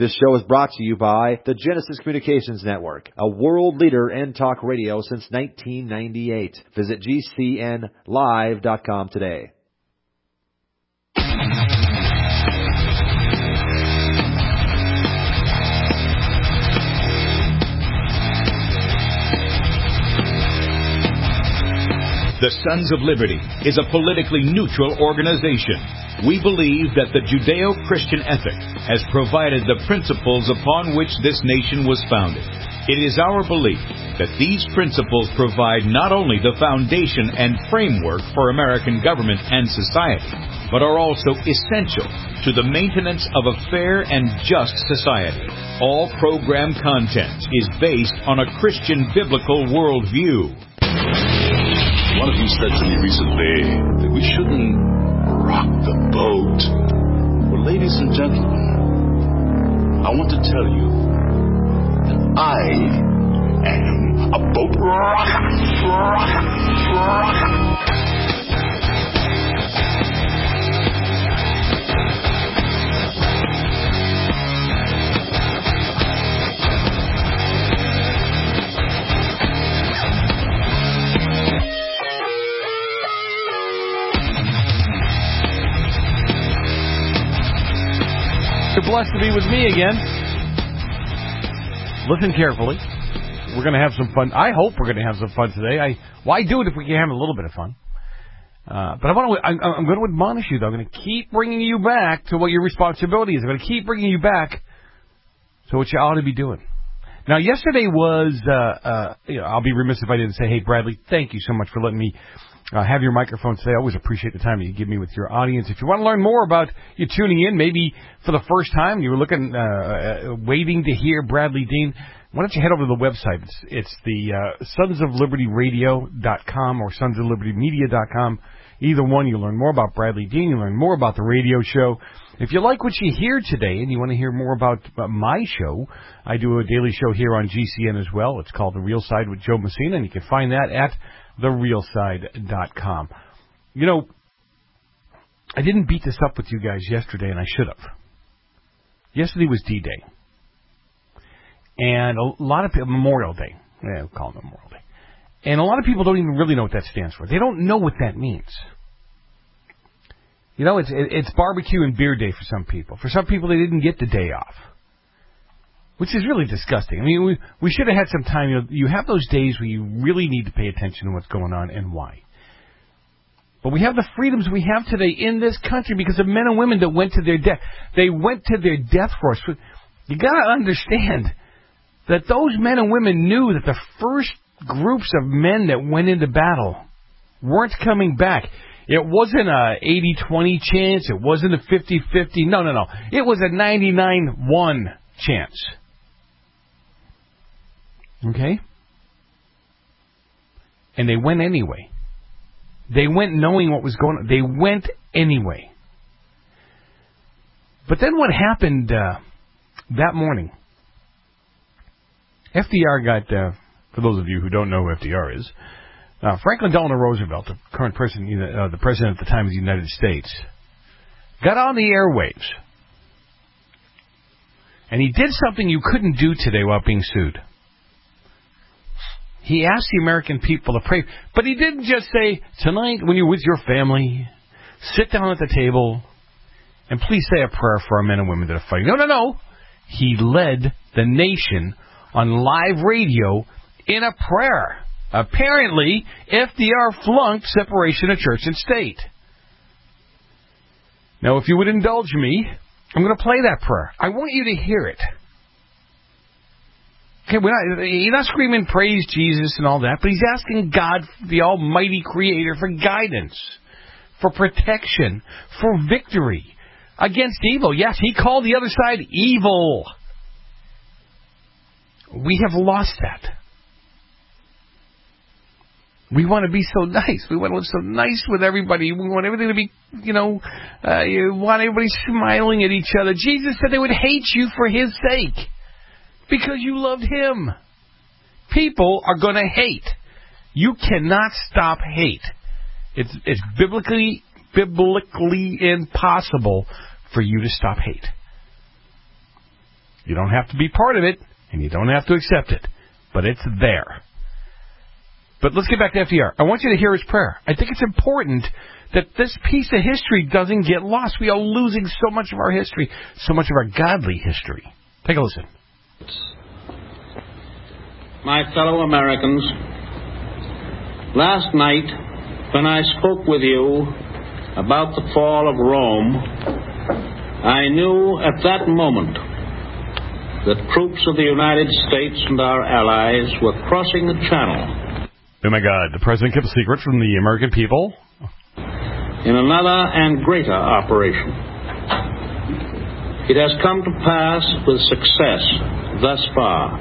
This show is brought to you by the Genesis Communications Network, a world leader in talk radio since 1998. Visit GCNlive.com today. The Sons of Liberty is a politically neutral organization. We believe that the Judeo-Christian ethic has provided the principles upon which this nation was founded. It is our belief that these principles provide not only the foundation and framework for American government and society, but are also essential to the maintenance of a fair and just society. All program content is based on a Christian biblical worldview. One of you said to me recently that we shouldn't rock the boat. Well, ladies and gentlemen, I want to tell you that I am a boat rocker. You're blessed to be with me again. Listen carefully. We're going to have some fun. I hope we're going to have some fun today. Why do it if we can have a little bit of fun? But I'm going to admonish you, though. I'm going to keep bringing you back to what your responsibility is. I'm going to keep bringing you back to what you ought to be doing. Now, yesterday was, I'll be remiss if I didn't say, hey, Bradley, thank you so much for letting me have your microphone today. I always appreciate the time that you give me with your audience. If you want to learn more about you tuning in, maybe for the first time, you were looking, waiting to hear Bradley Dean, why don't you head over to the website? It's the sonsoflibertyradio.com or sonsoflibertymedia.com. Either one, you'll learn more about Bradley Dean. You'll learn more about the radio show. If you like what you hear today and you want to hear more about my show, I do a daily show here on GCN as well. It's called The Real Side with Joe Messina, and you can find that at therealside.com. You know, I didn't beat this up with you guys yesterday, and I should have. Yesterday was D-Day. And a lot of people, Memorial Day. Yeah, we'll call it Memorial Day. And a lot of people don't even really know what that stands for. They don't know what that means. You know, it's barbecue and beer day for some people. For some people, they didn't get the day off, which is really disgusting. I mean, we should have had some time. You have those days where you really need to pay attention to what's going on and why. But we have the freedoms we have today in this country because of men and women that went to their death. They went to their death for us. You got to understand that those men and women knew that the first groups of men that went into battle weren't coming back. It wasn't a 80-20 chance. It wasn't a 50-50. No. It was a 99-1 chance. Okay? And they went anyway. They went knowing what was going on. They went anyway. But then what happened that morning? FDR got, for those of you who don't know who FDR is, Franklin Delano Roosevelt, the current president, the president at the time of the United States, got on the airwaves. And he did something you couldn't do today without being sued. He asked the American people to pray. But he didn't just say, tonight when you're with your family, sit down at the table and please say a prayer for our men and women that are fighting. No. He led the nation on live radio in a prayer. Apparently, FDR flunked separation of church and state. Now, if you would indulge me, I'm going to play that prayer. I want you to hear it. Okay, you're not screaming praise Jesus and all that, but he's asking God, the Almighty Creator, for guidance, for protection, for victory against evil. Yes, he called the other side evil. We have lost that. We want to be so nice. We want to live so nice with everybody. We want everything to be, you want everybody smiling at each other. Jesus said they would hate you for his sake because you loved him. People are going to hate. You cannot stop hate. It's biblically impossible for you to stop hate. You don't have to be part of it, and you don't have to accept it, but it's there. But let's get back to FDR. I want you to hear his prayer. I think it's important that this piece of history doesn't get lost. We are losing so much of our history, so much of our godly history. Take a listen. My fellow Americans, last night when I spoke with you about the fall of Rome, I knew at that moment that troops of the United States and our allies were crossing the Channel. Oh my God, the president kept a secret from the American people? In another and greater operation. It has come to pass with success thus far.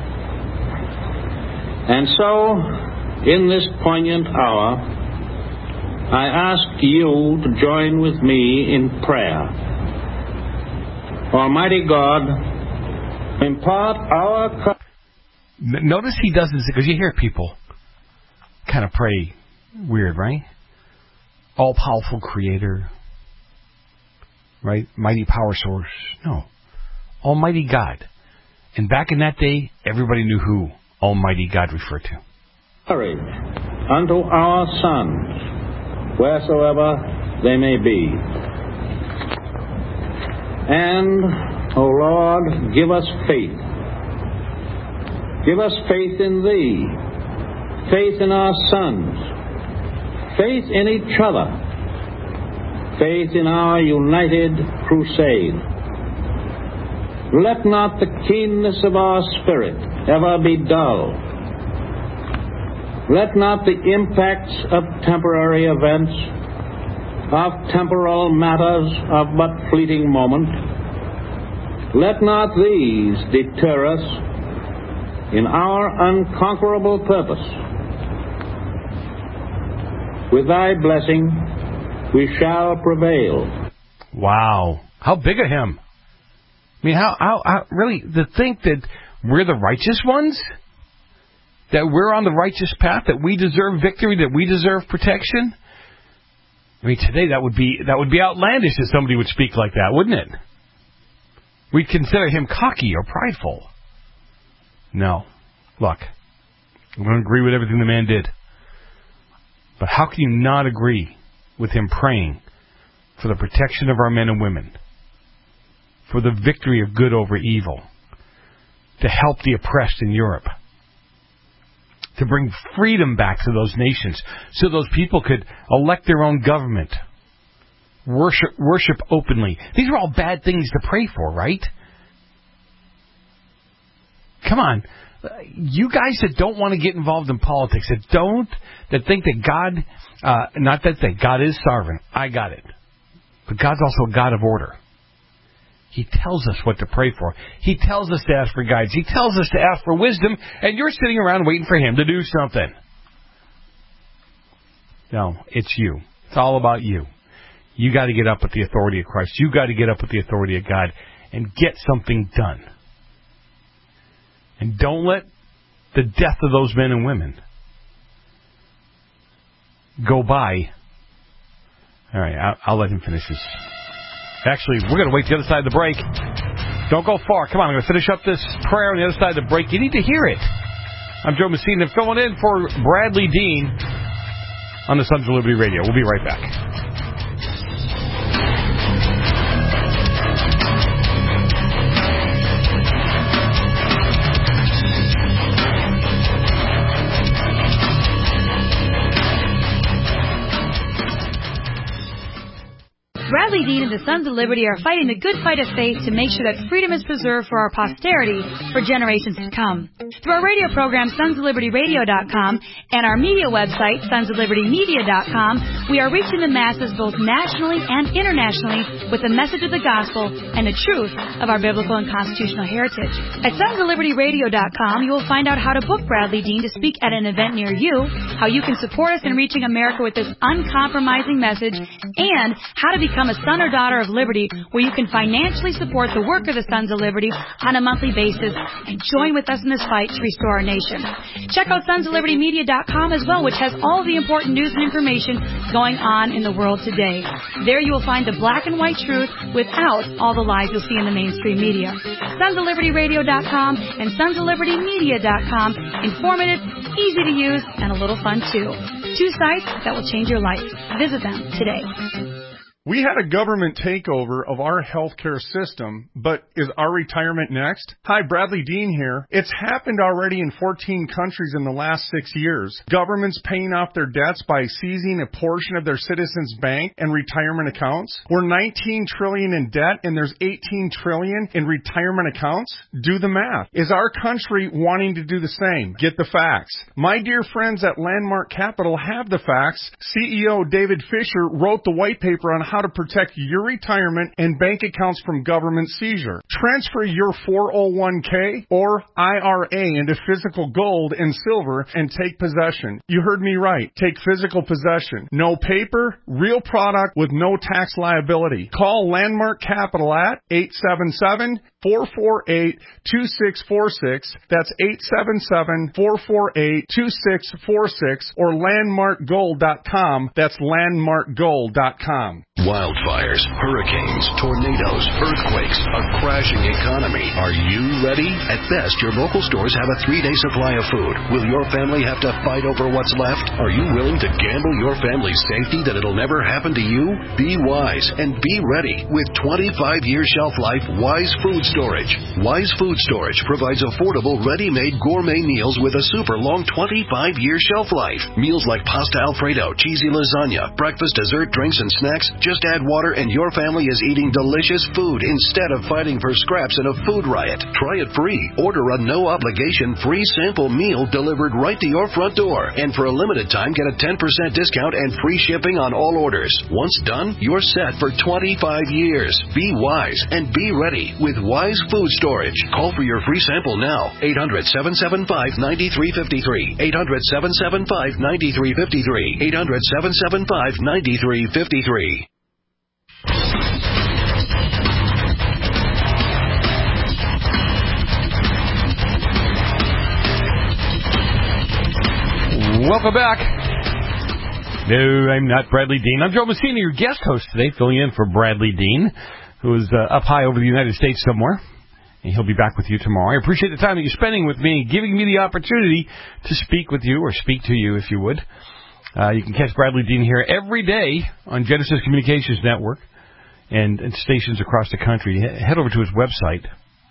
And so, in this poignant hour, I ask you to join with me in prayer. Almighty God, impart our... Notice he doesn't, because you hear people kind of pray weird, right? All-powerful creator, right? Mighty power source. No. Almighty God. And back in that day, everybody knew who Almighty God referred to. Courage unto our sons, wheresoever they may be. And, O Lord, give us faith. Give us faith in Thee. Faith in our sons, faith in each other, faith in our united crusade. Let not the keenness of our spirit ever be dull. Let not the impacts of temporary events, of temporal matters of but fleeting moment, let not these deter us in our unconquerable purpose. With thy blessing, we shall prevail. Wow. How big of him. I mean, how really, to think that we're the righteous ones? That we're on the righteous path? That we deserve victory? That we deserve protection? I mean, today that would be outlandish if somebody would speak like that, wouldn't it? We'd consider him cocky or prideful. No. Look, I don't agree with everything the man did. But how can you not agree with him praying for the protection of our men and women, for the victory of good over evil, to help the oppressed in Europe, to bring freedom back to those nations so those people could elect their own government, worship openly? These are all bad things to pray for, right? Come on. You guys that don't want to get involved in politics, that think that God, not that God is sovereign. I got it. But God's also a God of order. He tells us what to pray for. He tells us to ask for guidance. He tells us to ask for wisdom, and you're sitting around waiting for him to do something. No, it's you. It's all about you. You got to get up with the authority of Christ. You got to get up with the authority of God and get something done. And don't let the death of those men and women go by. All right, I'll let him finish this. Actually, we're going to wait to the other side of the break. Don't go far. Come on, I'm going to finish up this prayer on the other side of the break. You need to hear it. I'm Joe Messina, filling in for Bradley Dean on the Sons of Liberty Radio. We'll be right back. Bradley Dean and the Sons of Liberty are fighting the good fight of faith to make sure that freedom is preserved for our posterity for generations to come. Through our radio program, sonsoflibertyradio.com, and our media website, sonsoflibertymedia.com, we are reaching the masses both nationally and internationally with the message of the gospel and the truth of our biblical and constitutional heritage. At sonsoflibertyradio.com, you will find out how to book Bradley Dean to speak at an event near you, how you can support us in reaching America with this uncompromising message, and how to become a son or daughter of Liberty, where you can financially support the work of the Sons of Liberty on a monthly basis and join with us in this fight to restore our nation. Check out sonsoflibertymedia.com as well, which has all the important news and information going on in the world today. There you will find the black and white truth without all the lies you'll see in the mainstream media. sonsoflibertyradio.com and sonsoflibertymedia.com. Informative, easy to use, and a little fun too. 2 sites that will change your life. Visit them today. We had a government takeover of our healthcare system, but is our retirement next? Hi, Bradley Dean here. It's happened already in 14 countries in the last 6 years. Governments paying off their debts by seizing a portion of their citizens' bank and retirement accounts. We're $19 trillion in debt and there's $18 trillion in retirement accounts. Do the math. Is our country wanting to do the same? Get the facts. My dear friends at Landmark Capital have the facts. CEO David Fisher wrote the white paper on how to protect your retirement and bank accounts from government seizure. Transfer your 401k or IRA into physical gold and silver and take possession. You heard me right. Take physical possession. No paper, real product with no tax liability. Call Landmark Capital at 877-448-2646. That's 877-448-2646 or landmarkgold.com. That's landmarkgold.com. Wildfires, hurricanes, tornadoes, earthquakes, a crashing economy. Are you ready? At best, your local stores have a 3-day supply of food. Will your family have to fight over what's left? Are you willing to gamble your family's safety that it'll never happen to you? Be wise and be ready with 25-year shelf life Wise Food Storage. Wise Food Storage provides affordable, ready-made gourmet meals with a super long 25-year shelf life. Meals like pasta Alfredo, cheesy lasagna, breakfast, dessert, drinks, and snacks. Just add water and your family is eating delicious food instead of fighting for scraps in a food riot. Try it free. Order a no-obligation free sample meal delivered right to your front door. And for a limited time, get a 10% discount and free shipping on all orders. Once done, you're set for 25 years. Be wise and be ready with Wise Food Storage. Call for your free sample now. 800-775-9353. 800-775-9353. 800-775-9353. Welcome back. No, I'm not Bradley Dean. I'm Joe Messina, your guest host today, filling in for Bradley Dean, who is up high over the United States somewhere. And he'll be back with you tomorrow. I appreciate the time that you're spending with me, giving me the opportunity to speak with you, or speak to you, if you would. You can catch Bradley Dean here every day on Genesis Communications Network and stations across the country. Head over to his website,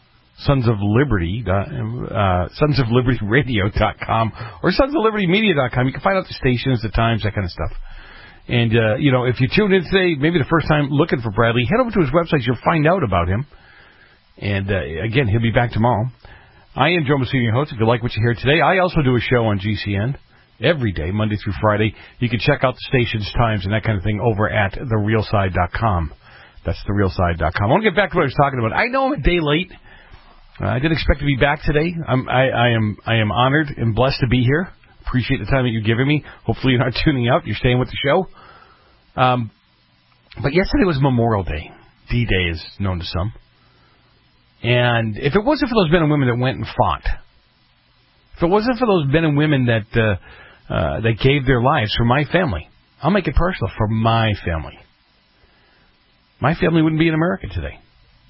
sonsoflibertyradio.com or sonsoflibertymedia.com. You can find out the stations, the times, that kind of stuff. And, if you tune in today, maybe the first time looking for Bradley, head over to his website. You'll find out about him. And, again, he'll be back tomorrow. I am Joe Messina, your host. If you like what you hear today, I also do a show on GCN every day, Monday through Friday. You can check out the station's times and that kind of thing over at therealside.com. That's therealside.com. I want to get back to what I was talking about. I know I'm a day late. I didn't expect to be back today. I am honored and blessed to be here. Appreciate the time that you're giving me. Hopefully you're not tuning out. You're staying with the show. But yesterday was Memorial Day. D-Day is known to some. And if it wasn't for those men and women that went and fought, if it wasn't for those men and women that gave their lives for my family, I'll make it personal, for my family wouldn't be in America today.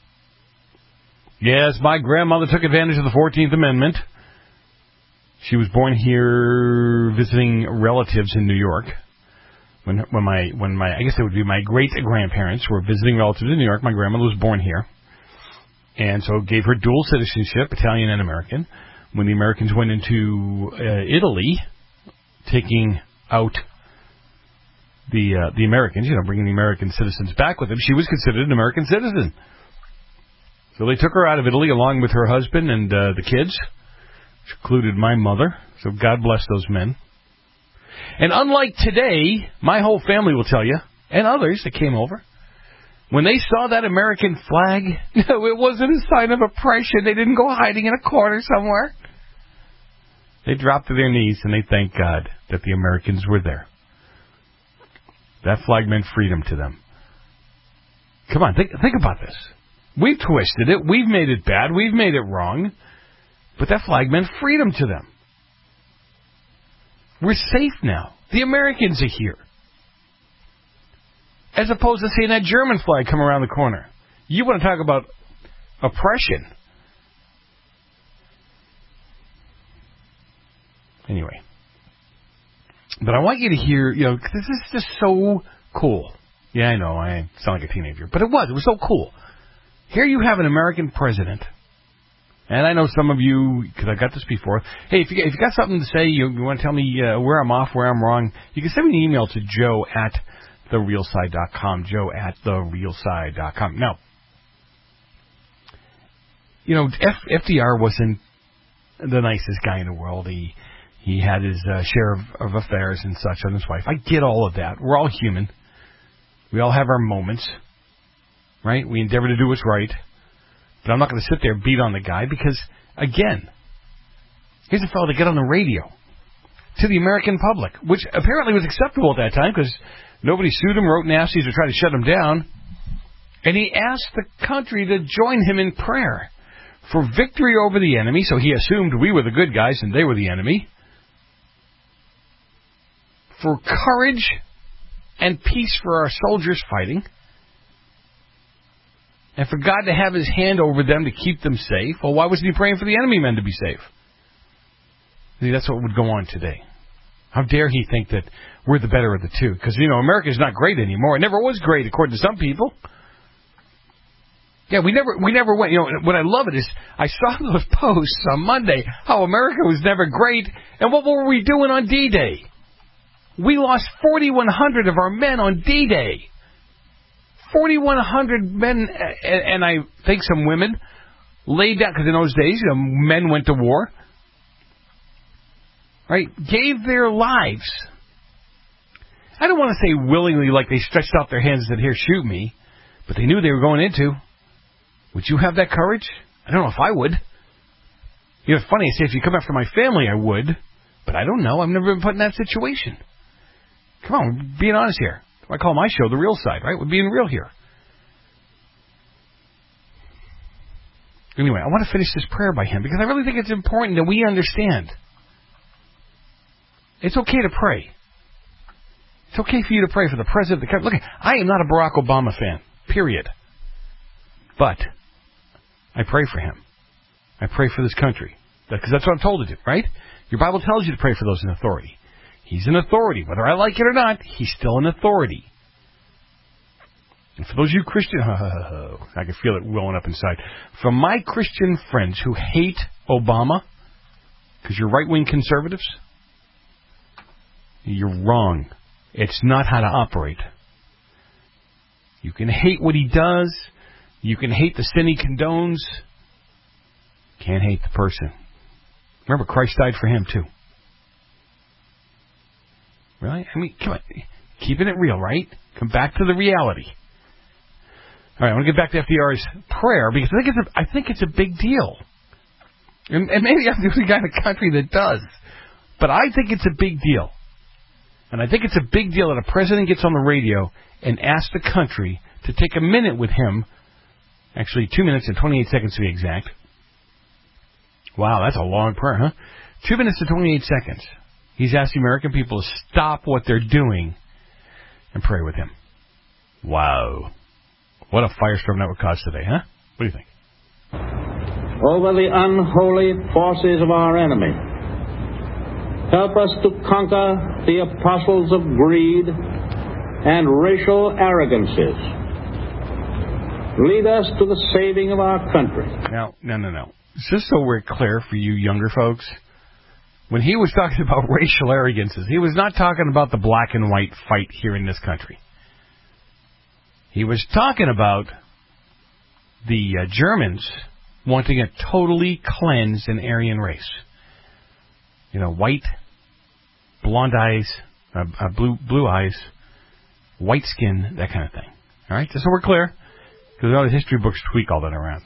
Yes, my grandmother took advantage of the 14th Amendment. She was born here visiting relatives in New York. When my I guess it would be my great-grandparents were visiting relatives in New York, my grandmother was born here. And so gave her dual citizenship, Italian and American. When the Americans went into Italy, taking out the Americans, bringing the American citizens back with them, she was considered an American citizen. So they took her out of Italy along with her husband and the kids, which included my mother. So God bless those men. And unlike today, my whole family will tell you, and others that came over, when they saw that American flag, it wasn't a sign of oppression. They didn't go hiding in a corner somewhere. They dropped to their knees and they thanked God that the Americans were there. That flag meant freedom to them. Come on, think about this. We've twisted it. We've made it bad. We've made it wrong. But that flag meant freedom to them. We're safe now. The Americans are here. As opposed to seeing that German flag come around the corner. You want to talk about oppression. Anyway. But I want you to hear, this is just so cool. Yeah, I know, I sound like a teenager. But it was so cool. Here you have an American president. And I know some of you, because I got this before. Hey, if you got something to say, you want to tell me where I'm off, where I'm wrong, you can send me an email to joe@therealside.com. joe@therealside.com. Now, FDR wasn't the nicest guy in the world. He had his share of affairs and such on his wife. I get all of that. We're all human. We all have our moments, right? We endeavor to do what's right. But I'm not going to sit there and beat on the guy because, again, here's a fellow to get on the radio to the American public, which apparently was acceptable at that time because nobody sued him, wrote nasties, or tried to shut him down. And he asked the country to join him in prayer for victory over the enemy. So he assumed we were the good guys and they were the enemy. For courage and peace for our soldiers fighting. And for God to have his hand over them to keep them safe. Well, why wasn't he praying for the enemy men to be safe? See, that's what would go on today. How dare he think that we're the better of the two? Because, America's not great anymore. It never was great, according to some people. Yeah, we never went. What I love it is I saw those posts on Monday, how America was never great. And what were we doing on D-Day? We lost 4,100 of our men on D-Day. 4,100 men, and I think some women laid down, because in those days, men went to war, right, gave their lives. I don't want to say willingly, like they stretched out their hands and said, here, shoot me, but they knew they were going into. Would you have that courage? I don't know if I would. It's funny, I say, if you come after my family, I would, but I don't know. I've never been put in that situation. Come on, we're being honest here. I call my show The Real Side, right? We're being real here. Anyway, I want to finish this prayer by him because I really think it's important that we understand. It's okay to pray. It's okay for you to pray for the president of the country. Look, I am not a Barack Obama fan, period. But I pray for him. I pray for this country. Because that's what I'm told to do, right? Your Bible tells you to pray for those in authority. He's an authority. Whether I like it or not, he's still an authority. And for those of you Christian, I can feel it welling up inside. For my Christian friends who hate Obama, because you're right-wing conservatives, you're wrong. It's not how to operate. You can hate what he does. You can hate the sin he condones. Can't hate the person. Remember, Christ died for him, too. Really? I mean, come on. Keeping it real, right? Come back to the reality. All right, I want to get back to FDR's prayer because I think it's a big deal. And maybe I'm the only guy in the country that does. But I think it's a big deal. And I think it's a big deal that a president gets on the radio and asks the country to take a minute with him. Actually, 2 minutes and 28 seconds to be exact. Wow, that's a long prayer, huh? 2 minutes and 28 seconds. He's asked the American people to stop what they're doing and pray with him. Wow. What a firestorm that would cause today, huh? What do you think? Over the unholy forces of our enemy. Help us to conquer the apostles of greed and racial arrogances. Lead us to the saving of our country. No. Just so we're clear for you younger folks, when he was talking about racial arrogances, he was not talking about the black and white fight here in this country. He was talking about the Germans wanting to totally cleanse an Aryan race. White, blonde eyes, blue eyes, white skin, that kind of thing. All right, just so we're clear, because all the history books tweak all that around.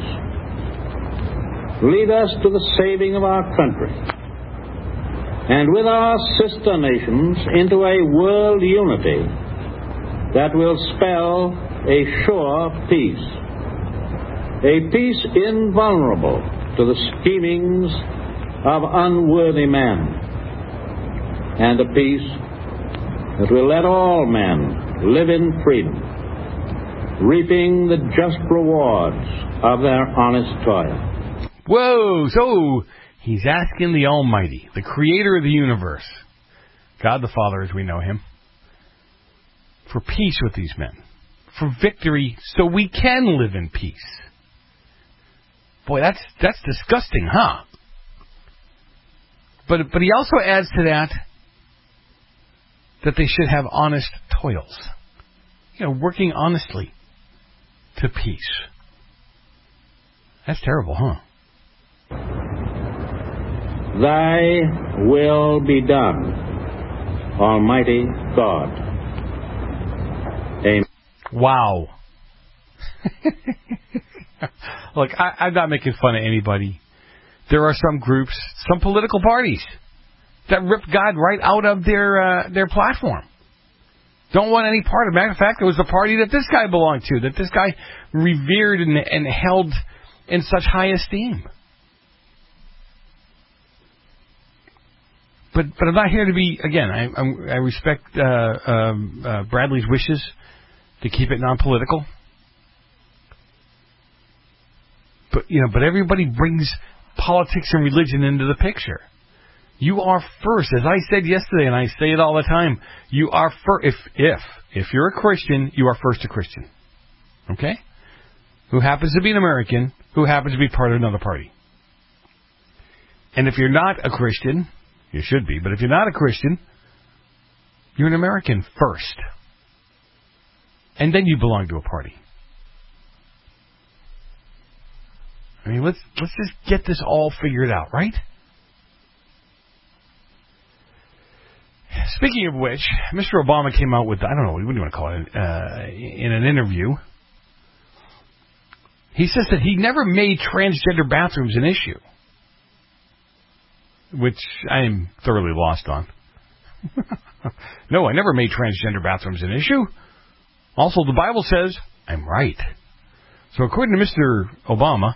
Lead us to the saving of our country, and with our sister nations into a world unity that will spell a sure peace, a peace invulnerable to the schemings of unworthy men, and a peace that will let all men live in freedom, reaping the just rewards of their honest toil. Whoa, so he's asking the Almighty, the creator of the universe, God the Father as we know him, for peace with these men, for victory so we can live in peace. Boy, that's disgusting, huh? But he also adds to that they should have honest toils. Working honestly to peace. That's terrible, huh? Thy will be done, Almighty God. Amen. Wow. Look, I'm not making fun of anybody. There are some groups, some political parties that rip God right out of their platform. Don't want any part of it. Matter of fact, it was the party that this guy belonged to, that this guy revered and held in such high esteem. But I'm not here to be, again, I respect Bradley's wishes to keep it non-political. But everybody brings politics and religion into the picture. You are first, as I said yesterday, and I say it all the time. You are first. If you're a Christian, you are first a Christian. Okay? Who happens to be an American, who happens to be part of another party. And if you're not a Christian, you should be, but if you're not a Christian, you're an American first. And then you belong to a party. I mean, let's just get this all figured out, right? Speaking of which, Mr. Obama came out with, I don't know, what do you want to call it, in an interview. He says that he never made transgender bathrooms an issue, which I am thoroughly lost on. No, I never made transgender bathrooms an issue. Also, the Bible says I'm right. So according to Mr. Obama,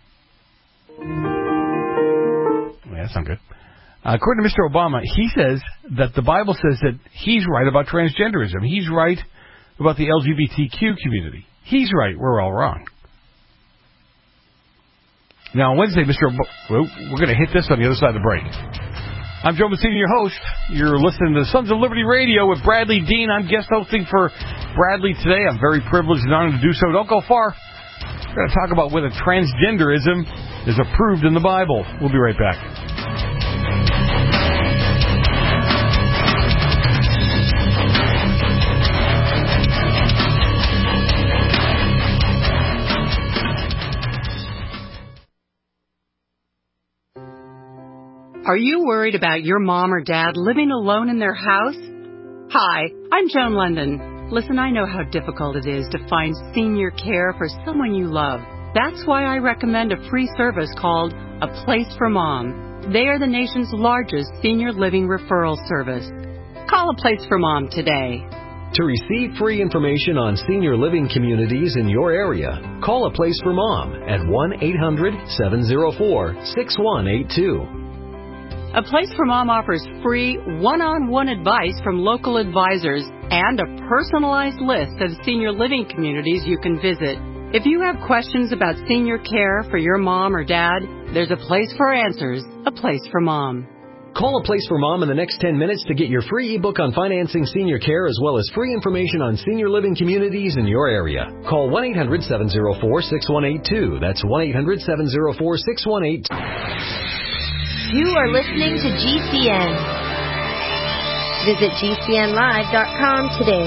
that's not good. According to Mr. Obama, he says that the Bible says that he's right about transgenderism. He's right about the LGBTQ community. He's right. We're all wrong. Now, on Wednesday, we're going to hit this on the other side of the break. I'm Joe Messina, your host. You're listening to Sons of Liberty Radio with Bradley Dean. I'm guest hosting for Bradley today. I'm very privileged and honored to do so. Don't go far. We're going to talk about whether transgenderism is approved in the Bible. We'll be right back. Are you worried about your mom or dad living alone in their house? Hi, I'm Joan London. Listen, I know how difficult it is to find senior care for someone you love. That's why I recommend a free service called A Place for Mom. They are the nation's largest senior living referral service. Call A Place for Mom today. To receive free information on senior living communities in your area, call A Place for Mom at 1-800-704-6182. A Place for Mom offers free one-on-one advice from local advisors and a personalized list of senior living communities you can visit. If you have questions about senior care for your mom or dad, there's a place for answers, A Place for Mom. Call A Place for Mom in the next 10 minutes to get your free ebook on financing senior care as well as free information on senior living communities in your area. Call 1-800-704-6182. That's 1-800-704-6182. You are listening to GCN. Visit GCNlive.com today.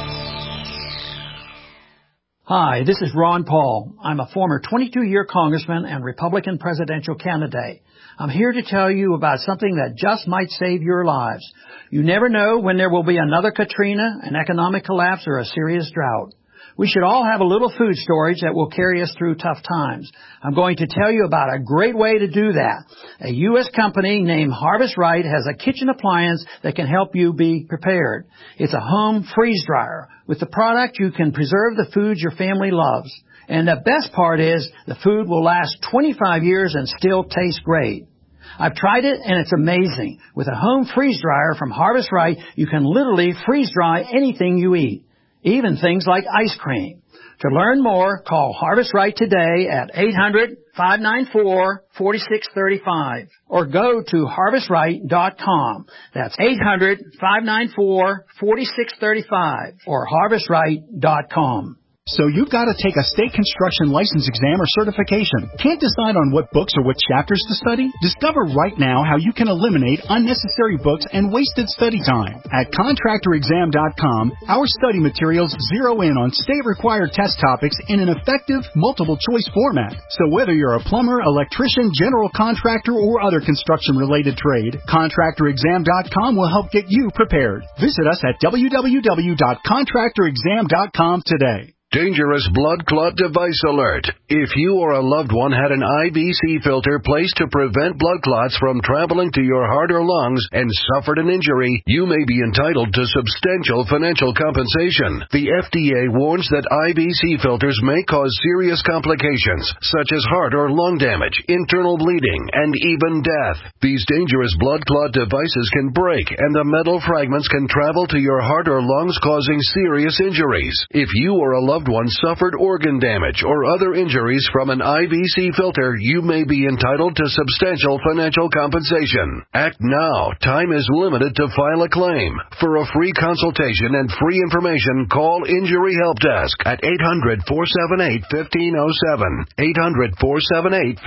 Hi, this is Ron Paul. I'm a former 22-year congressman and Republican presidential candidate. I'm here to tell you about something that just might save your lives. You never know when there will be another Katrina, an economic collapse, or a serious drought. We should all have a little food storage that will carry us through tough times. I'm going to tell you about a great way to do that. A U.S. company named Harvest Right has a kitchen appliance that can help you be prepared. It's a home freeze dryer. With the product, you can preserve the foods your family loves. And the best part is the food will last 25 years and still taste great. I've tried it and it's amazing. With a home freeze dryer from Harvest Right, you can literally freeze dry anything you eat, even things like ice cream. To learn more, call Harvest Right today at 800-594-4635 or go to harvestright.com. That's 800-594-4635 or harvestright.com. So you've got to take a state construction license exam or certification. Can't decide on what books or what chapters to study? Discover right now how you can eliminate unnecessary books and wasted study time. At contractorexam.com, our study materials zero in on state-required test topics in an effective, multiple-choice format. So whether you're a plumber, electrician, general contractor, or other construction-related trade, contractorexam.com will help get you prepared. Visit us at www.contractorexam.com today. Dangerous blood clot device alert. If you or a loved one had an IBC filter placed to prevent blood clots from traveling to your heart or lungs and suffered an injury, you may be entitled to substantial financial compensation. The FDA warns that IBC filters may cause serious complications, such as heart or lung damage, internal bleeding, and even death. These dangerous blood clot devices can break, and the metal fragments can travel to your heart or lungs, causing serious injuries. If you or a loved one suffered organ damage or other injuries from an IBC filter, you may be entitled to substantial financial compensation. Act now. Time is limited to file a claim. For a free consultation and free information, call Injury Help Desk at 800-478-1507. 800-478-1507.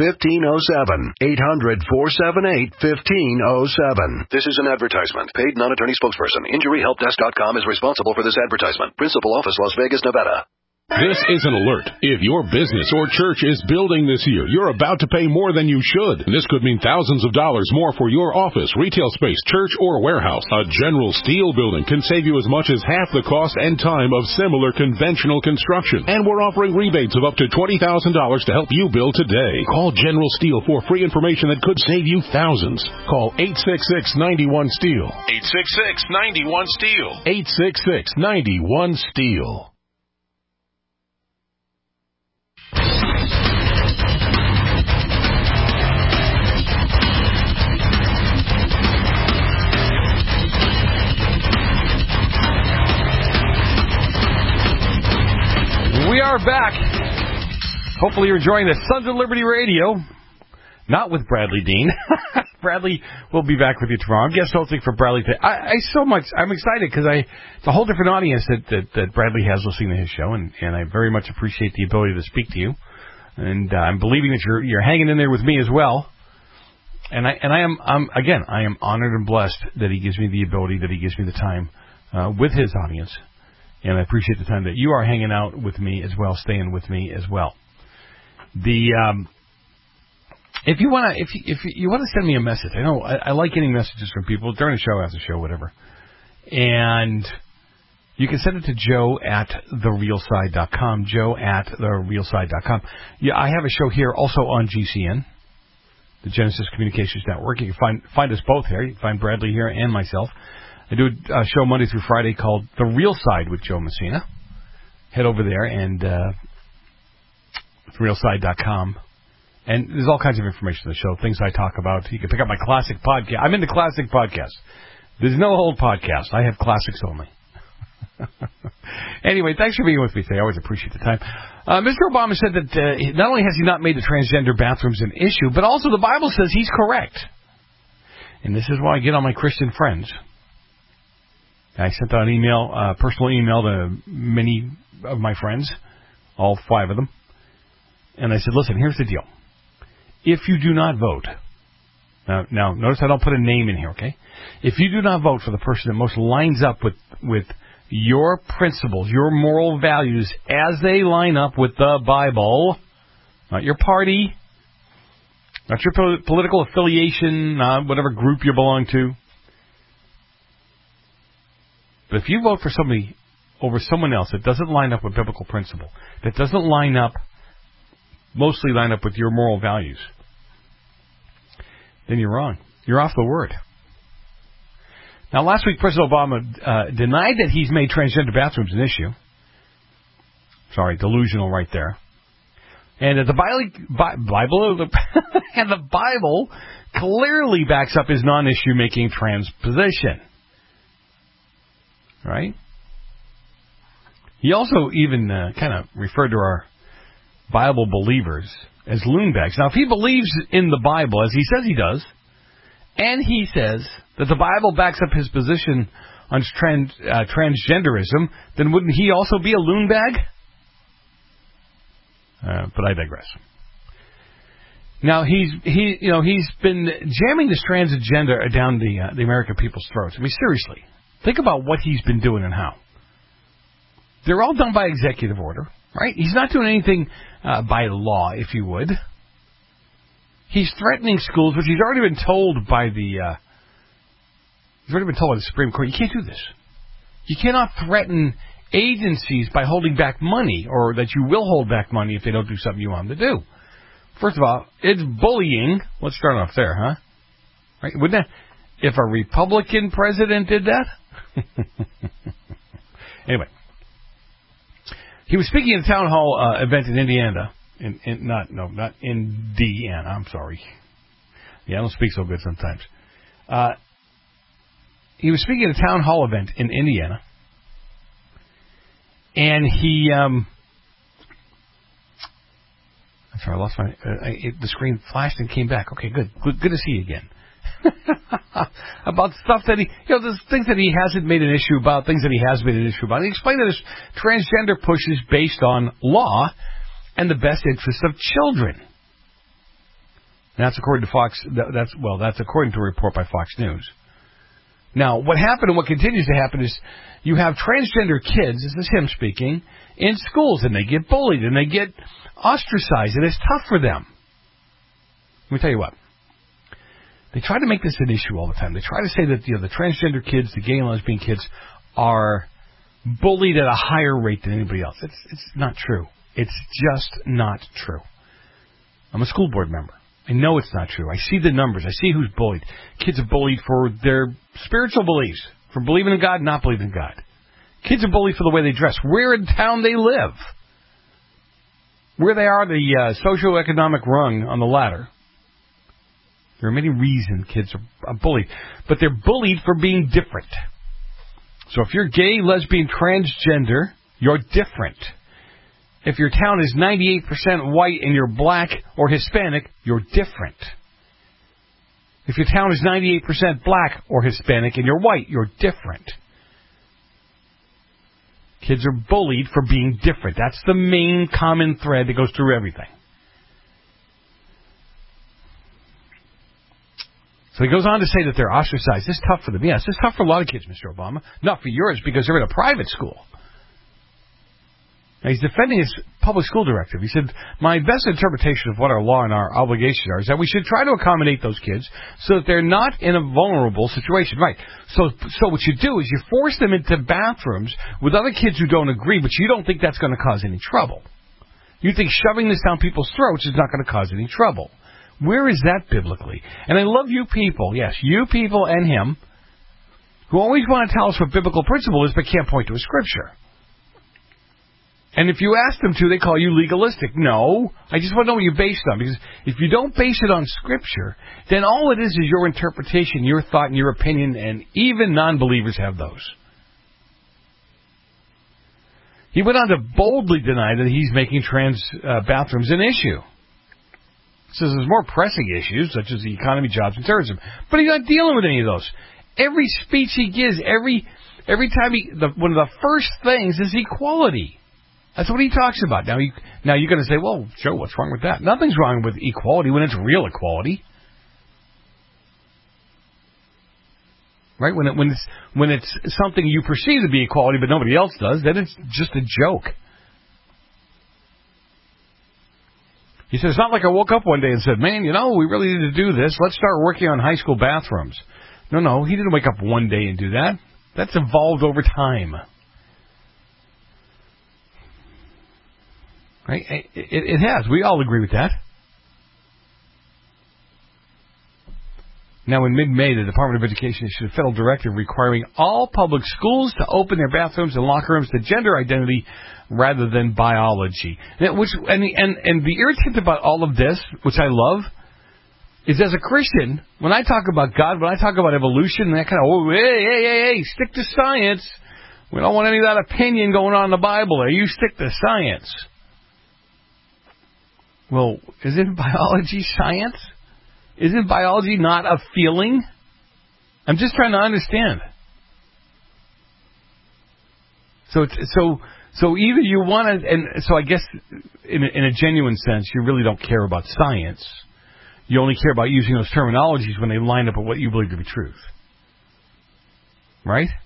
800-478-1507. This is an advertisement. Paid non-attorney spokesperson. InjuryHelpDesk.com is responsible for this advertisement. Principal office, Las Vegas, Nevada. This is an alert. If your business or church is building this year, you're about to pay more than you should. This could mean thousands of dollars more for your office, retail space, church, or warehouse. A General Steel building can save you as much as half the cost and time of similar conventional construction. And we're offering rebates of up to $20,000 to help you build today. Call General Steel for free information that could save you thousands. Call 866-91-STEEL. 866-91-STEEL. 866-91-STEEL. We are back. Hopefully you're enjoying the Sons of Liberty Radio. Not with Bradley Dean. Bradley will be back with you tomorrow. I'm guest hosting for Bradley today. I'm excited because it's a whole different audience that Bradley has listening to his show, and I very much appreciate the ability to speak to you. And I'm believing that you're hanging in there with me as well. And I am honored and blessed that he gives me the ability, that he gives me the time with his audience. And I appreciate the time that you are hanging out with me as well, staying with me as well. If you want to send me a message, I know I like getting messages from people during the show, after the show, whatever. And you can send it to joe@therealside.com, joe@therealside.com. Yeah, I have a show here also on GCN, the Genesis Communications Network. You can find us both here. You can find Bradley here and myself. I do a show Monday through Friday called The Real Side with Joe Messina. Head over there and therealside.com. And there's all kinds of information on the show, things I talk about. You can pick up my classic podcast. I'm into classic podcasts. There's no old podcast. I have classics only. Anyway, thanks for being with me today. I always appreciate the time. Mr. Obama said that not only has he not made the transgender bathrooms an issue, but also the Bible says he's correct. And this is why I get on my Christian friends. I sent out an email, personal email to many of my friends, all 5 of them. And I said, listen, here's the deal. If you do not vote, now notice I don't put a name in here, okay? If you do not vote for the person that most lines up with your principles, your moral values, as they line up with the Bible, not your party, not your political affiliation, whatever group you belong to, but if you vote for somebody over someone else that doesn't line up with biblical principle, that doesn't mostly line up with your moral values, then you're wrong. You're off the word. Now, last week, President Obama denied that he's made transgender bathrooms an issue. Sorry, delusional right there. And the Bible and the Bible clearly backs up his non-issue making trans position. Right? He also even kind of referred to our Bible believers as loonbags. Now, if he believes in the Bible, as he says he does, and he says that the Bible backs up his position on transgenderism, then wouldn't he also be a loonbag? But I digress. Now he's been jamming this trans agenda down the American people's throats. I mean, seriously, think about what he's been doing and how. They're all done by executive order, right? He's not doing anything by law, if you would. He's threatening schools, which he's already been told by the Supreme Court. You can't do this. You cannot threaten agencies by holding back money, or that you will hold back money if they don't do something you want them to do. First of all, it's bullying. Let's start off there, huh? Right? Wouldn't that, if a Republican president did that? Anyway, he was speaking at a town hall event in Indiana. Not Indiana. I'm sorry. Yeah, I don't speak so good sometimes. He was speaking at a town hall event in Indiana. And he, I'm sorry, I lost my, the screen flashed and came back. Okay, good to see you again. About stuff that there's things that he hasn't made an issue about, things that he has made an issue about. He explained that his transgender push is based on law and the best interest of children. And that's according to Fox, that's according to a report by Fox News. Now, what happened and what continues to happen is you have transgender kids, this is him speaking, in schools, and they get bullied, and they get ostracized, and it's tough for them. Let me tell you what. They try to make this an issue all the time. They try to say that the transgender kids, the gay and lesbian kids, are bullied at a higher rate than anybody else. It's not true. It's just not true. I'm a school board member. I know it's not true. I see the numbers. I see who's bullied. Kids are bullied for their spiritual beliefs, for believing in God, not believing in God. Kids are bullied for the way they dress, where in town they live, where they are, the socioeconomic rung on the ladder. There are many reasons kids are bullied, but they're bullied for being different. So if you're gay, lesbian, transgender, you're different. If your town is 98% white and you're black or Hispanic, you're different. If your town is 98% black or Hispanic and you're white, you're different. Kids are bullied for being different. That's the main common thread that goes through everything. So he goes on to say that they're ostracized. This is tough for them. Yes, this is tough for a lot of kids, Mr. Obama. Not for yours, because they're in a private school. Now, he's defending his public school directive. He said, my best interpretation of what our law and our obligation are is that we should try to accommodate those kids so that they're not in a vulnerable situation. Right. So what you do is you force them into bathrooms with other kids who don't agree, but you don't think that's going to cause any trouble. You think shoving this down people's throats is not going to cause any trouble. Where is that biblically? And I love you people, yes, you people and him, who always want to tell us what biblical principle is but can't point to a scripture. And if you ask them to, they call you legalistic. No, I just want to know what you base it on. Because if you don't base it on Scripture, then all it is your interpretation, your thought, and your opinion, and even non-believers have those. He went on to boldly deny that he's making trans bathrooms an issue. He says there's more pressing issues, such as the economy, jobs, and terrorism. But he's not dealing with any of those. Every speech he gives, every time one of the first things is equality. That's what he talks about. Now you're going to say, well, Joe, what's wrong with that? Nothing's wrong with equality when it's real equality. Right? When it's something you perceive to be equality but nobody else does, then it's just a joke. He says, it's not like I woke up one day and said, man, we really need to do this. Let's start working on high school bathrooms. No, he didn't wake up one day and do that. That's evolved over time. Right? It has. We all agree with that. Now, in mid-May, the Department of Education issued a federal directive requiring all public schools to open their bathrooms and locker rooms to gender identity rather than biology. And the irritant about all of this, which I love, is as a Christian, when I talk about God, when I talk about evolution, and that kind of, hey, stick to science. We don't want any of that opinion going on in the Bible there. You stick to science. Well, isn't biology science? Isn't biology not a feeling? I'm just trying to understand. So either you want to, and so I guess in a genuine sense, you really don't care about science. You only care about using those terminologies when they line up with what you believe to be truth. Right?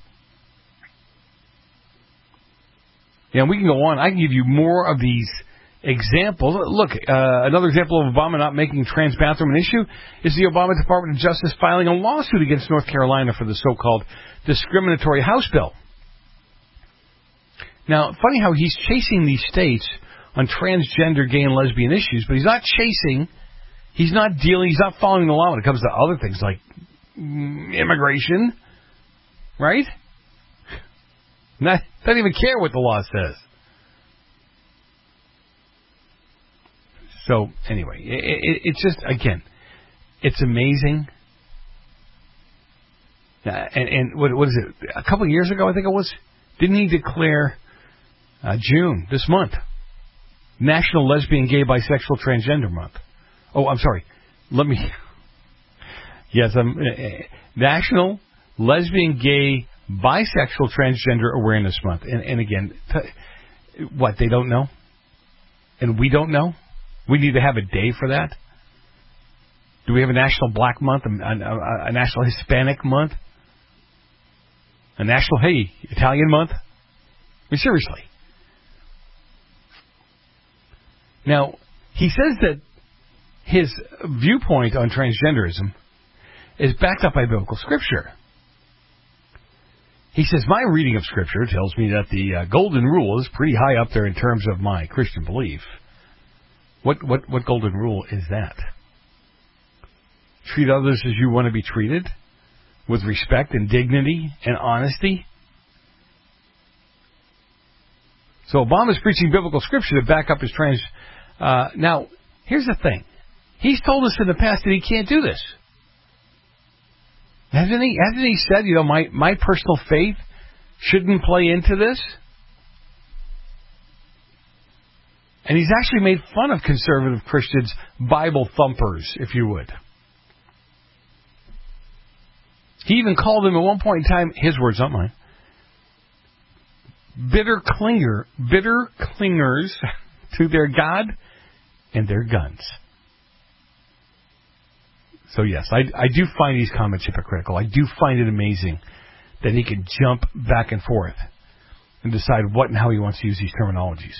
Yeah, we can go on. I can give you more of these examples. Look, another example of Obama not making trans bathroom an issue is the Obama Department of Justice filing a lawsuit against North Carolina for the so-called discriminatory House bill. Now, funny how he's chasing these states on transgender, gay, and lesbian issues, but he's not following the law when it comes to other things like immigration, right? Doesn't even care what the law says. So, anyway, it's just, again, it's amazing. And what is it? A couple of years ago, I think it was, didn't he declare June, this month, National Lesbian, Gay, Bisexual, Transgender Month? Oh, I'm sorry. National Lesbian, Gay, Bisexual, Transgender Awareness Month. And again, what, they don't know? And we don't know? We need to have a day for that? Do we have a National Black Month, a National Hispanic Month? A National, Italian Month? I mean, seriously. Now, he says that his viewpoint on transgenderism is backed up by biblical scripture. He says, my reading of scripture tells me that the golden rule is pretty high up there in terms of my Christian belief. What golden rule is that? Treat others as you want to be treated, with respect and dignity and honesty. So Obama's preaching biblical scripture to back up his trans. Now, here's the thing. He's told us in the past that he can't do this. Hasn't he said, my personal faith shouldn't play into this? And he's actually made fun of conservative Christians, Bible thumpers, if you would. He even called them at one point in time, his words, not mine, bitter clingers to their God and their guns. So yes, I do find these comments hypocritical. I do find it amazing that he can jump back and forth and decide what and how he wants to use these terminologies.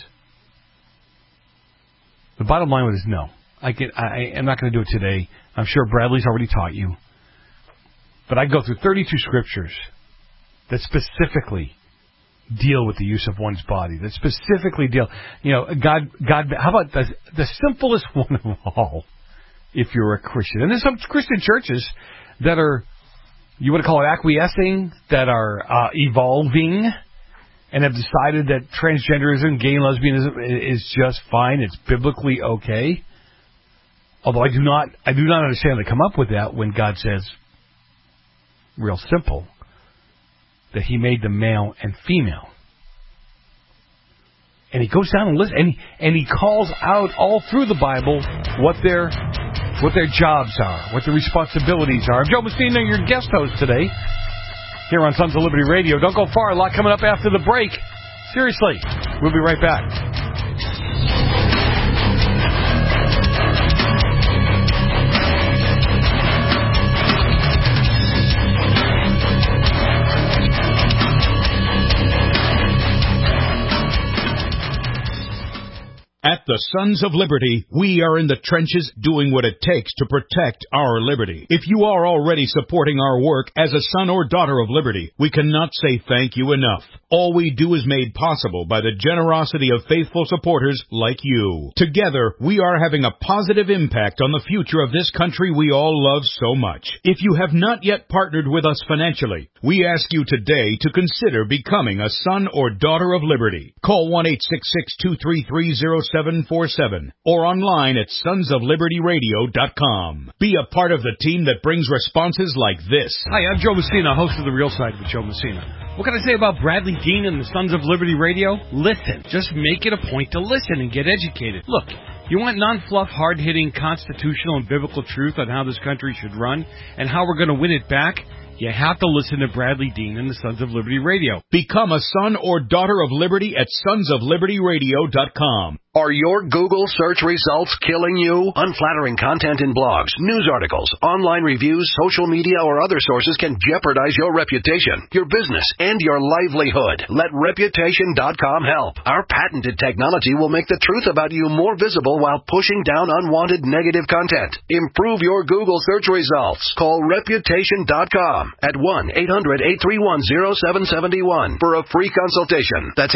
The bottom line is no. I am not going to do it today. I'm sure Bradley's already taught you. But I go through 32 scriptures that specifically deal with the use of one's body, that specifically deal, God, how about the simplest one of all, if you're a Christian? And there's some Christian churches that are, you want to call it acquiescing, that are evolving, and have decided that transgenderism, gay and lesbianism is just fine. It's biblically okay. Although I do not understand how they come up with that when God says, real simple, that He made them male and female. And He goes down and lists, and he calls out all through the Bible what their jobs are, what their responsibilities are. I'm Joe Messina, your guest host today, here on Sons of Liberty Radio. Don't go far. A lot coming up after the break. Seriously. We'll be right back. At the Sons of Liberty, we are in the trenches doing what it takes to protect our liberty. If you are already supporting our work as a son or daughter of liberty, we cannot say thank you enough. All we do is made possible by the generosity of faithful supporters like you. Together, we are having a positive impact on the future of this country we all love so much. If you have not yet partnered with us financially, we ask you today to consider becoming a son or daughter of liberty. Call 1-866-233-0747 or online at sonsoflibertyradio.com. Be a part of the team that brings responses like this. Hi, I'm Joe Messina, host of The Real Side with Joe Messina. What can I say about Bradley Dean and the Sons of Liberty Radio? Listen. Just make it a point to listen and get educated. Look, you want non-fluff, hard-hitting constitutional and biblical truth on how this country should run and how we're going to win it back? You have to listen to Bradley Dean and the Sons of Liberty Radio. Become a son or daughter of liberty at sonsoflibertyradio.com. Are your Google search results killing you? Unflattering content in blogs, news articles, online reviews, social media, or other sources can jeopardize your reputation, your business, and your livelihood. Let Reputation.com help. Our patented technology will make the truth about you more visible while pushing down unwanted negative content. Improve your Google search results. Call Reputation.com at 1-800-831-0771 for a free consultation. That's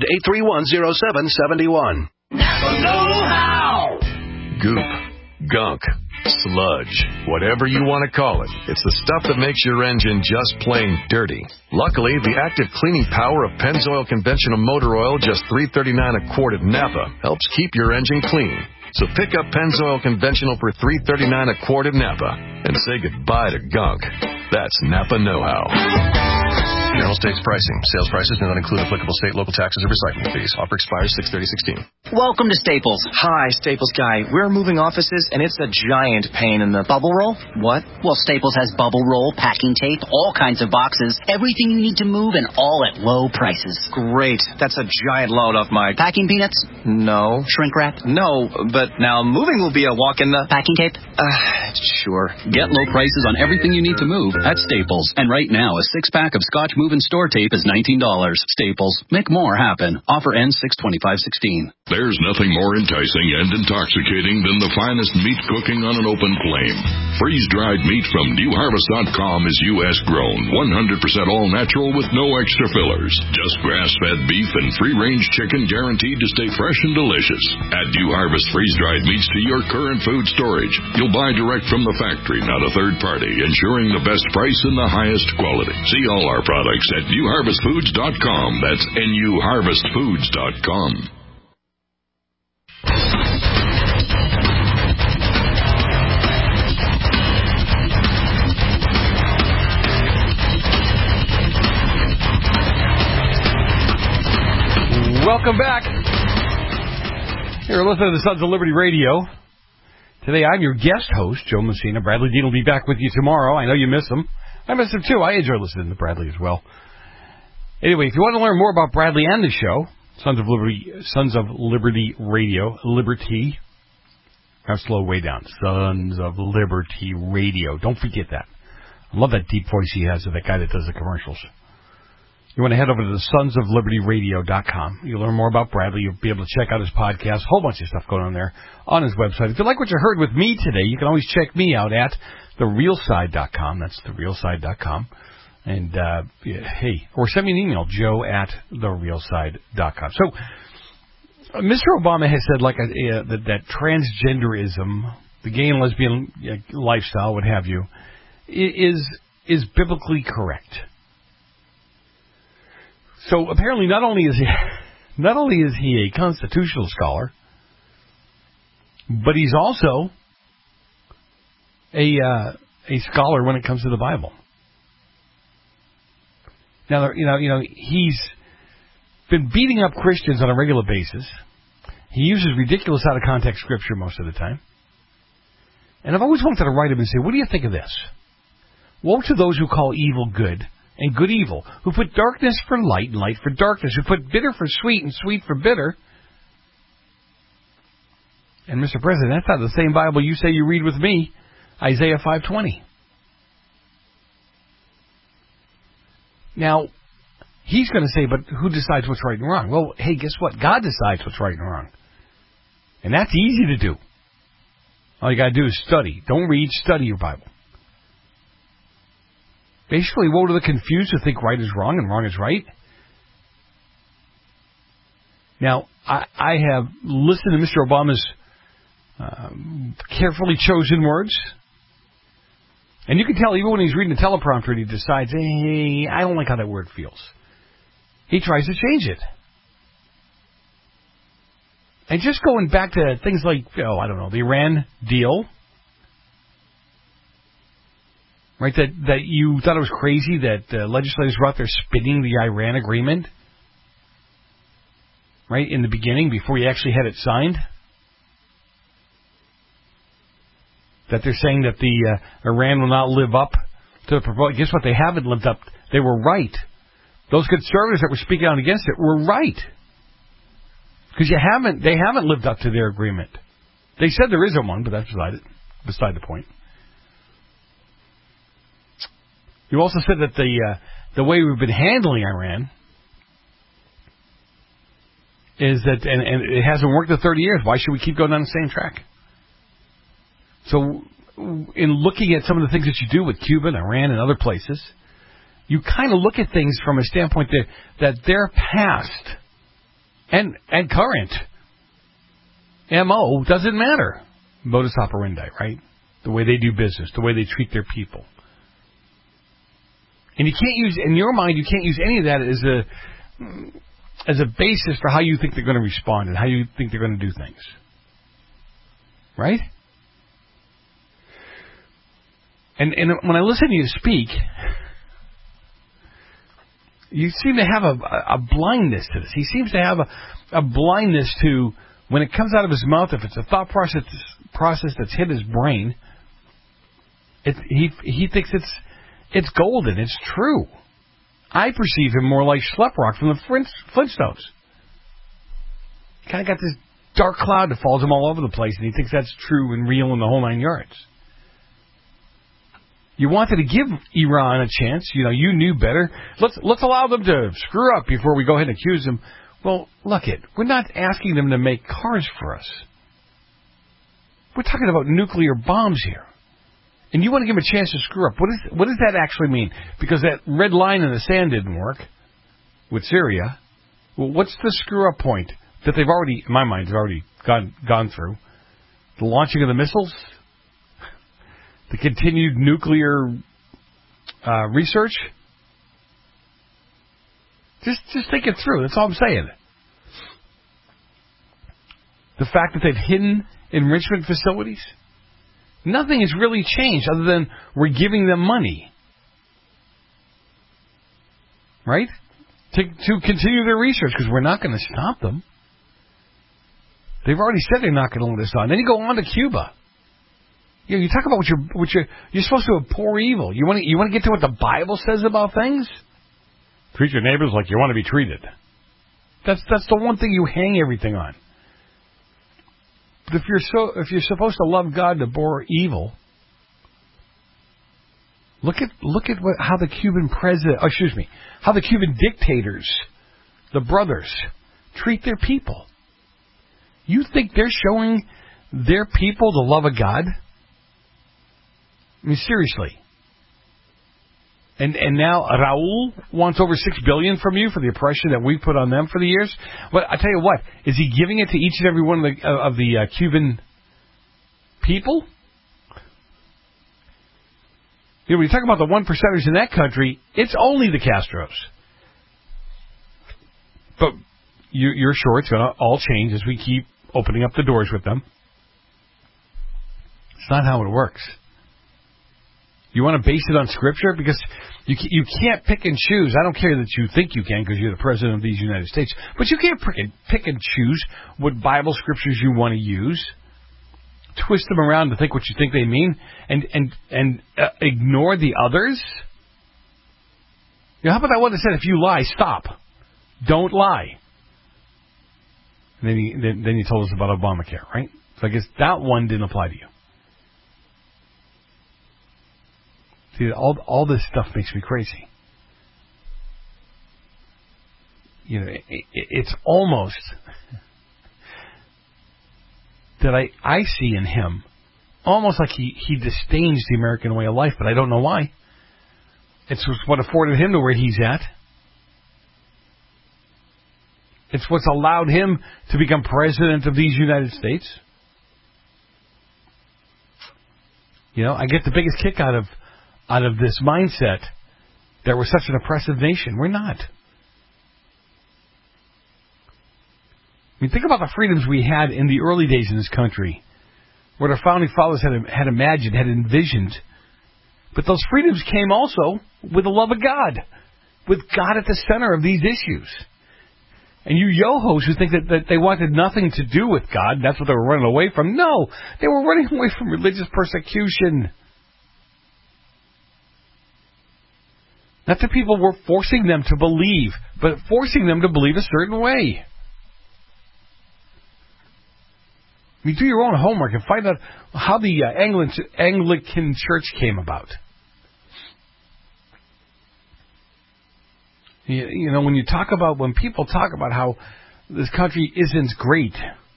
800-831-0771. Napa know-how. Goop, gunk, sludge, whatever you want to call it. It's the stuff that makes your engine just plain dirty. Luckily, the active cleaning power of Pennzoil Conventional Motor Oil, just $3.39 a quart at Napa, helps keep your engine clean. So pick up Pennzoil Conventional for $3.39 a quart at Napa and say goodbye to gunk. That's Napa know-how. General States pricing. Sales prices do not include applicable state, local taxes, or recycling fees. Offer expires 6/30/16. Welcome to Staples. Hi, Staples guy. We're moving offices, and it's a giant pain in the... Bubble roll? What? Well, Staples has bubble roll, packing tape, all kinds of boxes, everything you need to move, and all at low prices. Great. That's a giant load off my... Packing peanuts? No. Shrink wrap? No, but now moving will be a walk in the... Packing tape? Sure. Get low prices on everything you need to move at Staples. And right now, a 6-pack of Scotch Move and Store tape is $19. Staples. Make more happen. Offer ends 6/25/16. There's nothing more enticing and intoxicating than the finest meat cooking on an open flame. Freeze-dried meat from NewHarvest.com is U.S. grown, 100% all natural with no extra fillers. Just grass-fed beef and free-range chicken guaranteed to stay fresh and delicious. Add New Harvest freeze-dried meats to your current food storage. You'll buy direct from the factory, not a third party, ensuring the best price and the highest quality. See all our products at NewHarvestFoods.com. That's NewHarvestFoods.com. Welcome back. You're listening to the Sons of Liberty Radio. Today I'm your guest host, Joe Messina. Bradley Dean will be back with you tomorrow. I know you miss him. I miss him too. I enjoy listening to Bradley as well. Anyway, if you want to learn more about Bradley and the show, Sons of Liberty Radio, Liberty. I'll slow way down. Sons of Liberty Radio. Don't forget that. I love that deep voice he has of that guy that does the commercials. You want to head over to the sonsoflibertyradio.com. You'll learn more about Bradley. You'll be able to check out his podcast. A whole bunch of stuff going on there on his website. If you like what you heard with me today, you can always check me out at therealside.com. That's therealside.com. And, hey, or send me an email, joe@therealside.com. So, Mr. Obama has said that transgenderism, the gay and lesbian lifestyle, what have you, is biblically correct. So apparently, not only is he a constitutional scholar, but he's also a scholar when it comes to the Bible. Now, he's been beating up Christians on a regular basis. He uses ridiculous out of context scripture most of the time. And I've always wanted to write him and say, what do you think of this? Woe to those who call evil good and good evil, who put darkness for light and light for darkness, who put bitter for sweet and sweet for bitter. And Mr. President, that's not the same Bible you say you read with me, Isaiah 5:20. Now, he's going to say, but who decides what's right and wrong? Well, hey, guess what? God decides what's right and wrong. And that's easy to do. All you got to do is study. Don't read, study your Bible. Basically, woe to the confused who think right is wrong and wrong is right. Now, I have listened to Mr. Obama's carefully chosen words. And you can tell even when he's reading the teleprompter and he decides, hey, I don't like how that word feels. He tries to change it. And just going back to things like, I don't know, the Iran deal. Right, that you thought it was crazy that legislators were out there spinning the Iran agreement. Right, in the beginning, before you actually had it signed. That they're saying that the Iran will not live up to the proposal. Guess what? They haven't lived up. They were right. Those conservatives that were speaking out against it were right. Because they haven't lived up to their agreement. They said there isn't one, but that's beside the point. You also said that the way we've been handling Iran is that, and it hasn't worked in 30 years. Why should we keep going down the same track? So, in looking at some of the things that you do with Cuba and Iran and other places, you kind of look at things from a standpoint that their past and current MO doesn't matter. Modus operandi, right? The way they do business, the way they treat their people. And you can't use, in your mind, you can't use any of that as a basis for how you think they're going to respond and how you think they're going to do things. Right? And when I listen to you speak, you seem to have a blindness to this. He seems to have a blindness to, when it comes out of his mouth, if it's a thought process that's hit his brain, he thinks it's golden. It's true. I perceive him more like Schleprock from the Flintstones. He kind of got this dark cloud that follows him all over the place, and he thinks that's true and real in the whole 9 yards. You wanted to give Iran a chance. You knew better. Let's allow them to screw up before we go ahead and accuse them. Well, look we're not asking them to make cars for us. We're talking about nuclear bombs here. And you want to give them a chance to screw up. What does that actually mean? Because that red line in the sand didn't work with Syria. Well, what's the screw up point that they've already, in my mind, gone through? The launching of the missiles? The continued nuclear research? Just think it through. That's all I'm saying. The fact that they've hidden enrichment facilities? Nothing has really changed other than we're giving them money. Right? To continue their research, because we're not going to stop them. They've already said they're not going to let us on. Then you go on to Cuba. You talk about you're supposed to abhor evil. You want to get to what the Bible says about things? Treat your neighbors like you want to be treated. That's the one thing you hang everything on. But if you're supposed to love God and abhor evil, look at how the Cuban dictators, the brothers, treat their people. You think they're showing their people the love of God? I mean, seriously. And now Raul wants over $6 billion from you for the oppression that we put on them for the years. But I tell you what, is he giving it to each and every one of the Cuban people? When you talk about the 1%ers in that country, it's only the Castros. But you're sure it's going to all change as we keep opening up the doors with them. It's not how it works. You want to base it on Scripture? Because you can't pick and choose. I don't care that you think you can because you're the President of these United States. But you can't pick and choose what Bible Scriptures you want to use. Twist them around to think what you think they mean and ignore the others. How about that one that said, if you lie, stop. Don't lie. And then you told us about Obamacare, right? So I guess that one didn't apply to you. See, all this stuff makes me crazy. It's almost that I see in him. Almost like he disdains the American way of life, but I don't know why. It's what afforded him to where he's at. It's what's allowed him to become president of these United States. You know, I get the biggest kick out of this mindset that we're such an oppressive nation. We're not. I mean, think about the freedoms we had in the early days in this country, what our founding fathers had imagined, had envisioned. But those freedoms came also with the love of God, with God at the center of these issues. And you yo-hos who think that they wanted nothing to do with God, that's what they were running away from. No, they were running away from religious persecution. Not that people were forcing them to believe, but forcing them to believe a certain way. I mean, do your own homework and find out how the Anglican Church came about. You know, when people talk about how this country isn't great,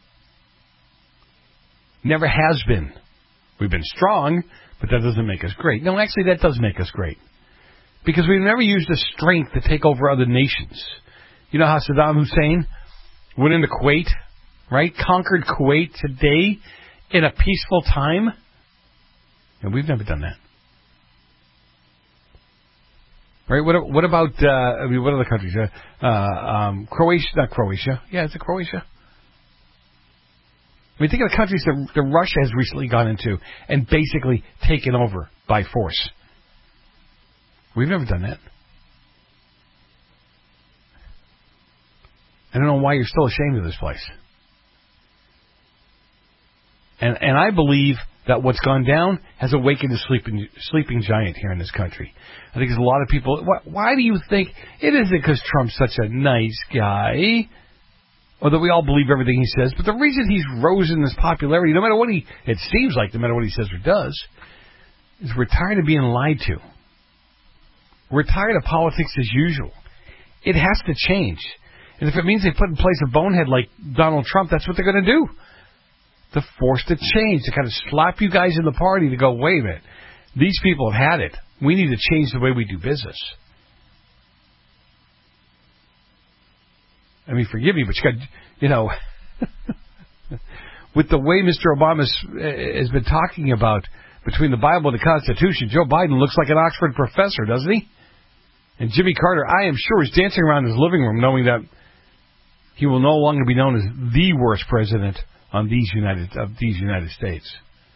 never has been. We've been strong, but that doesn't make us great. No, actually, that does make us great. Because we've never used the strength to take over other nations. You know how Saddam Hussein went into Kuwait, right? Conquered Kuwait today in a peaceful time? And we've never done that. Right? What about, what other countries? Croatia, not Croatia. Yeah, is it Croatia? I mean, think of the countries that Russia has recently gone into and basically taken over by force. We've never done that. I don't know why you're still ashamed of this place. And I believe that what's gone down has awakened a sleeping giant here in this country. I think there's a lot of people. Why do you think it isn't because Trump's such a nice guy, or that we all believe everything he says? But the reason he's risen in his popularity, no matter what it seems like, no matter what he says or does, is we're tired of being lied to. We're tired of politics as usual. It has to change. And if it means they put in place a bonehead like Donald Trump, that's what they're going to do. They're forced to change, to kind of slap you guys in the party to go, wait a minute, these people have had it. We need to change the way we do business. I mean, forgive me, but you got, with the way Mr. Obama has been talking about between the Bible and the Constitution, Joe Biden looks like an Oxford professor, doesn't he? And Jimmy Carter, I am sure, is dancing around his living room knowing that he will no longer be known as the worst president on these United States.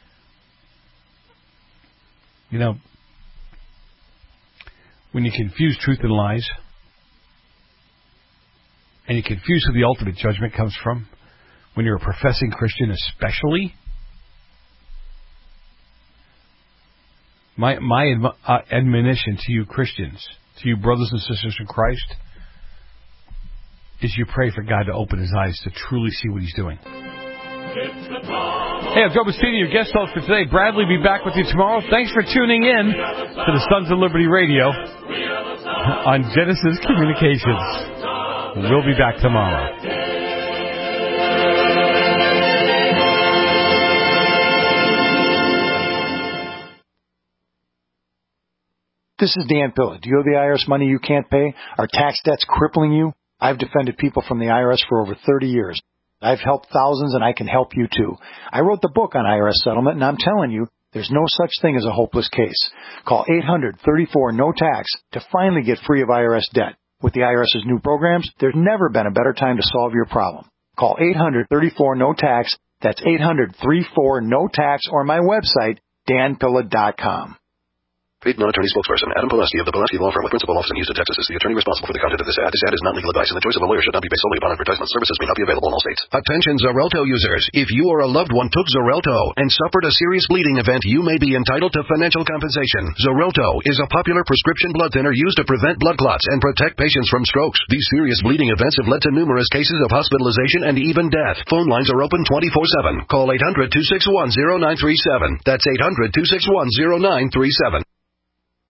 You know, when you confuse truth and lies, and you confuse who the ultimate judgment comes from, when you're a professing Christian especially, my admonition to you Christians, to you brothers and sisters in Christ, is you pray for God to open his eyes to truly see what he's doing. Hey, I'm Joe Bastini, your guest host for today. Bradley will be back with you tomorrow. Thanks for tuning in to the Sons of Liberty Radio on Genesis Communications. We'll be back tomorrow. This is Dan Pilla. Do you owe the IRS money you can't pay? Are tax debts crippling you? I've defended people from the IRS for over 30 years. I've helped thousands, and I can help you too. I wrote the book on IRS settlement, and I'm telling you, there's no such thing as a hopeless case. Call 800-34-NO-TAX to finally get free of IRS debt. With the IRS's new programs, there's never been a better time to solve your problem. Call 800-34-NO-TAX. That's 800-34-NO-TAX, or my website, danpilla.com. Paid non-attorney spokesperson Adam Pulaski of the Pulaski Law Firm with principal office in Houston, Texas, is the attorney responsible for the content of this ad. This ad is not legal advice, and the choice of a lawyer should not be based solely upon advertisement. Services may not be available in all states. Attention Xarelto users. If you or a loved one took Xarelto and suffered a serious bleeding event, you may be entitled to financial compensation. Xarelto is a popular prescription blood thinner used to prevent blood clots and protect patients from strokes. These serious bleeding events have led to numerous cases of hospitalization and even death. Phone lines are open 24/7. Call 800-261-0937. That's 800-261-0937.